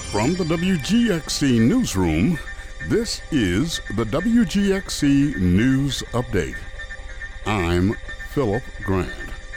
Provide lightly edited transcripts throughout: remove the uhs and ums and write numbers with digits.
From the WGXC Newsroom, this is the WGXC News Update. I'm Philip Grant.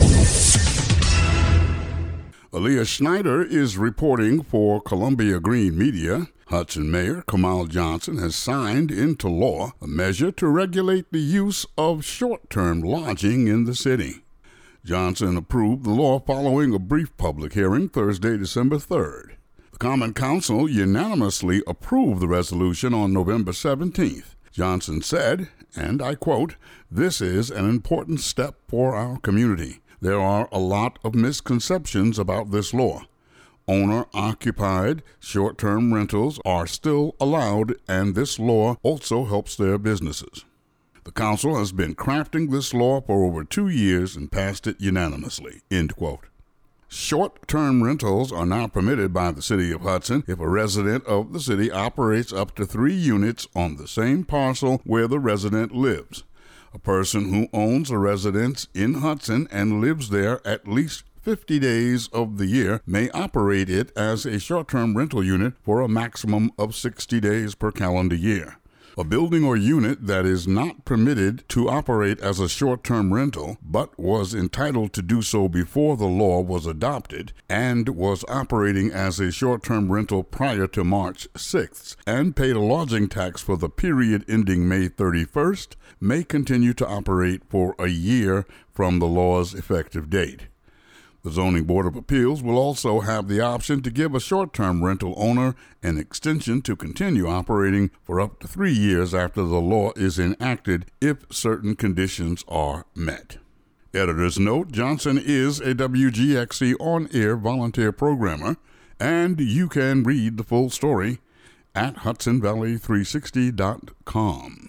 Aaliyah Schneider is reporting for Columbia Green Media. Hudson Mayor Kamal Johnson has signed into law a measure to regulate the use of short-term lodging in the city. Johnson approved the law following a brief public hearing Thursday, December 3rd. The Common Council unanimously approved the resolution on November 17th. Johnson said, and I quote, "This is an important step for our community. There are a lot of misconceptions about this law. Owner-occupied short-term rentals are still allowed, and this law also helps their businesses." The council has been crafting this law for over 2 years and passed it unanimously, end quote. Short-term rentals are now permitted by the City of Hudson if a resident of the city operates up to 3 units on the same parcel where the resident lives. A person who owns a residence in Hudson and lives there at least 50 days of the year may operate it as a short-term rental unit for a maximum of 60 days per calendar year. A building or unit that is not permitted to operate as a short-term rental but was entitled to do so before the law was adopted and was operating as a short-term rental prior to March 6th and paid a lodging tax for the period ending May 31st may continue to operate for a year from the law's effective date. The Zoning Board of Appeals will also have the option to give a short-term rental owner an extension to continue operating for up to 3 years after the law is enacted if certain conditions are met. Editor's note, Johnson is a WGXC on-air volunteer programmer, and you can read the full story at HudsonValley360.com.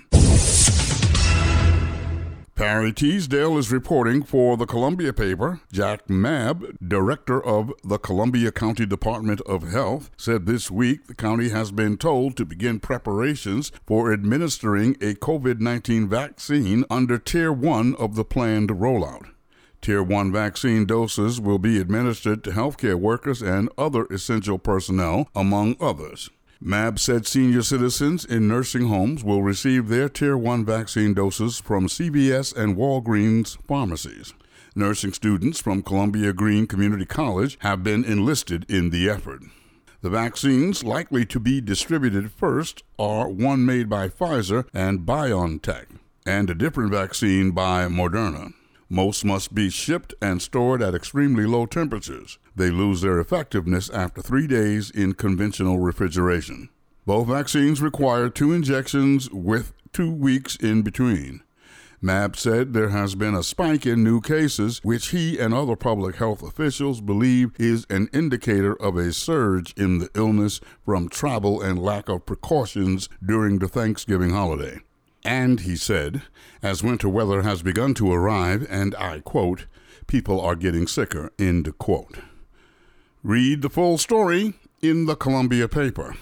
Perry Teasdale is reporting for the Columbia paper. Jack Mabb, director of the Columbia County Department of Health, said this week the county has been told to begin preparations for administering a COVID-19 vaccine under Tier 1 of the planned rollout. Tier 1 vaccine doses will be administered to healthcare workers and other essential personnel, among others. Mabb said senior citizens in nursing homes will receive their Tier 1 vaccine doses from CVS and Walgreens pharmacies. Nursing students from Columbia Green Community College have been enlisted in the effort. The vaccines likely to be distributed first are one made by Pfizer and BioNTech, and a different vaccine by Moderna. Most must be shipped and stored at extremely low temperatures. They lose their effectiveness after 3 days in conventional refrigeration. Both vaccines require 2 injections with 2 weeks in between. Mabb said there has been a spike in new cases, which he and other public health officials believe is an indicator of a surge in the illness from travel and lack of precautions during the Thanksgiving holiday. And he said, as winter weather has begun to arrive, and I quote, people are getting sicker, end quote. Read the full story in the Columbia paper.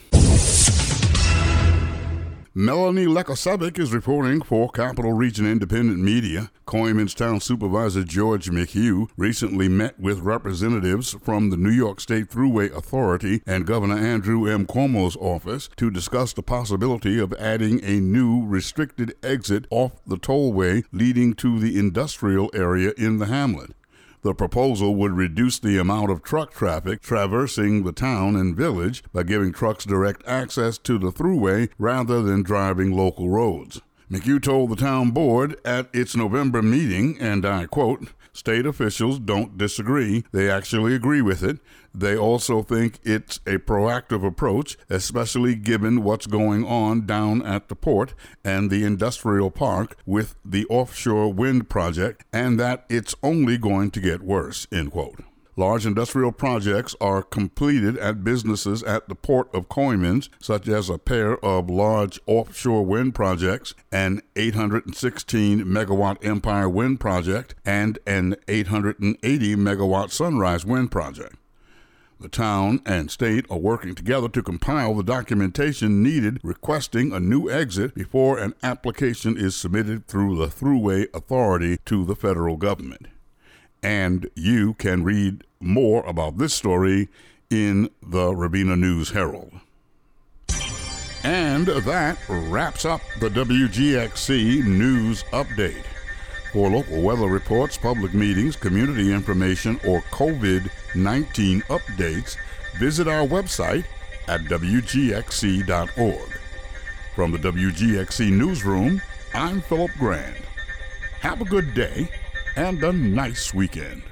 Melanie Lekosevic is reporting for Capital Region Independent Media. Coyman's Town Supervisor George McHugh recently met with representatives from the New York State Thruway Authority and Governor Andrew M. Cuomo's office to discuss the possibility of adding a new restricted exit off the tollway leading to the industrial area in the hamlet. The proposal would reduce the amount of truck traffic traversing the town and village by giving trucks direct access to the thruway rather than driving local roads. McHugh told the town board at its November meeting, and I quote, state officials don't disagree. They actually agree with it. They also think it's a proactive approach, especially given what's going on down at the port and the industrial park with the offshore wind project, and that it's only going to get worse, end quote. Large industrial projects are completed at businesses at the Port of Coymans, such as a pair of large offshore wind projects, an 816-megawatt Empire Wind project, and an 880-megawatt Sunrise Wind project. The town and state are working together to compile the documentation needed requesting a new exit before an application is submitted through the Thruway Authority to the federal government. And you can read more about this story in the Rabina News Herald. And that wraps up the WGXC News Update. For local weather reports, public meetings, community information, or COVID-19 updates, visit our website at WGXC.org. From the WGXC Newsroom, I'm Philip Grand. Have a good day and a nice weekend.